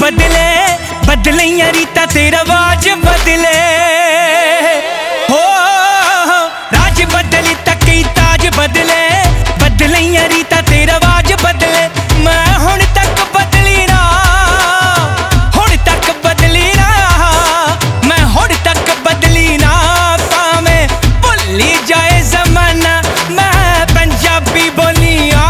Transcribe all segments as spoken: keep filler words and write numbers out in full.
बदले बदलियां रीता ते रवाज बदले हो राज बदली तक कई ताज बदले बदलियां रीता ते रवाज बदले मैं हुण तक बदली ना हुण तक बदली ना मैं हुण तक बदली ना भावें भुल्ली जाए जमाना मैं पंजाबी बोलियां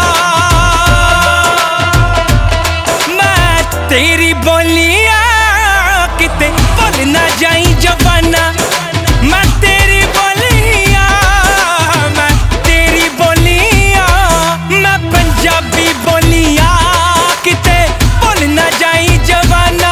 मैं तेरी बोलियां किते भुल ना जाई जवाना मैं तेरी बोलियां मैं तेरी बोलियां मैं पंजाबी बोलियां किते भुल ना जाई जवाना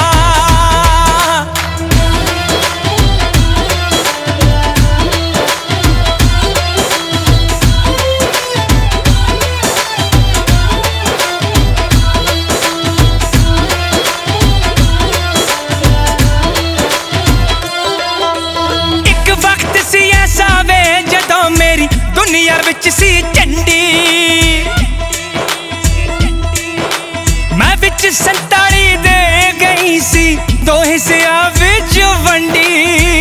दुनिया विच सी झंडी मैं विच संताली दे गई सी दो हिस्सियां विच वंडी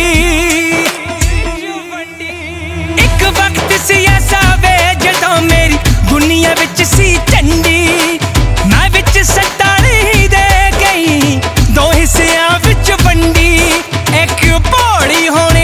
एक वक्त सी ऐसा वे जदों मेरी दुनिया विच सी झंडी मैं विच संताली दे गई दो हिस्सियां विच वंडी एक भोली होने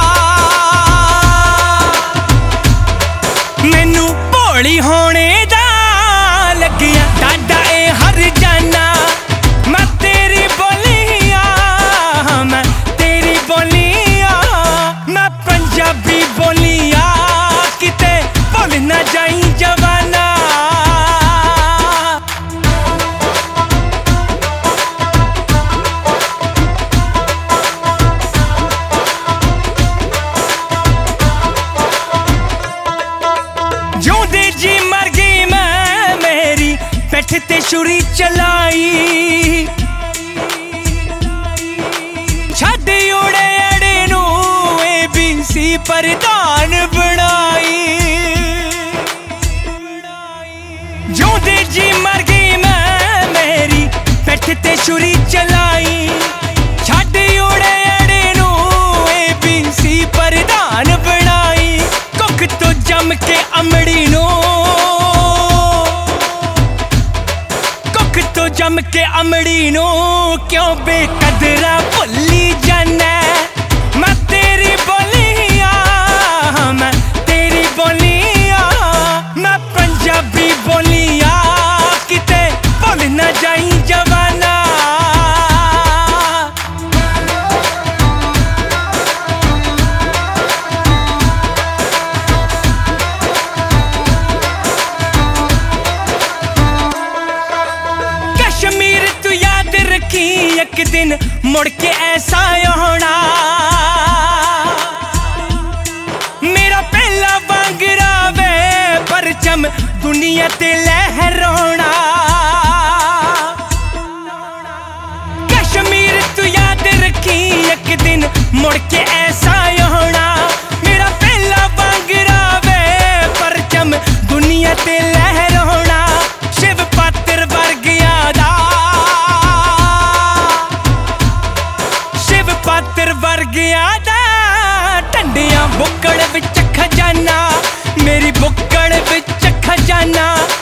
मैनू भोली होने दा लगिया डाडा ए हर जाना मैं तेरी बोलियां मैं तेरी बोलियां मैं पंजाबी बोलियां किते भुल ना जाई जवाना जिउंदे जी मर गई मैं मेरी पैठ ते छुरी चलाई छड्ड उड़े अड़े नू ए बी सी प्रधान बनाई जिउंदे जी मर गई मैं मेरी पैठ ते छुरी चलाई छड्ड उड़े अड़े नू ए बी सी प्रधान बनाई कुख तो जम के अमड़ी नो कुख तो जम के अमड़ी नो क्यों बेकदरा भुल्ली जाना मैं तेरी बोलियां मैं तेरी बोलियां मैं पंजाबी बोलियां किते भुल ना जाई जवाना कश्मीर तू याद रखी एक दिन मुड़ के ऐसा होना मेरा पहला वांगरा वे परचम दुनिया ते लहराना कश्मीर तू याद रखी एक दिन मुड़ के ऐसा होना मेरा पहला वांगरा वे परचम दुनिया ते लहराना शिव पात्र वर्गिया दा शिव पात्र वर्गिया दा टंडियां बुक्कड़ विच खजाना मेरी बुक्कड़ विच खजाना